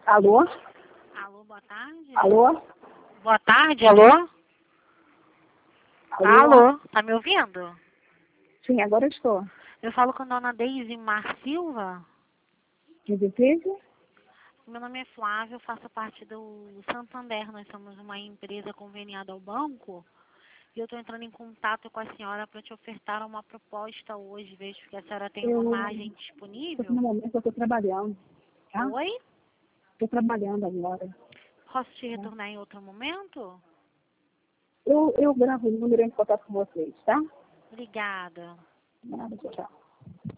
Alô? Alô, boa tarde. Alô? Boa tarde, alô? Alô? Alô, tá me ouvindo? Sim, agora estou. Eu falo com a dona Deise Mar Silva. De empresa? Meu nome é Flávia, eu faço parte do Santander. Nós somos uma empresa conveniada ao banco. E eu estou entrando em contato com a senhora para te ofertar uma proposta hoje, vejo que a senhora tem uma margem disponível. No momento eu estou trabalhando, tá? Oi? Estou trabalhando agora. Posso te retornar em outro momento? Eu gravo o número em contato com vocês, tá? Obrigada. Nada, tchau.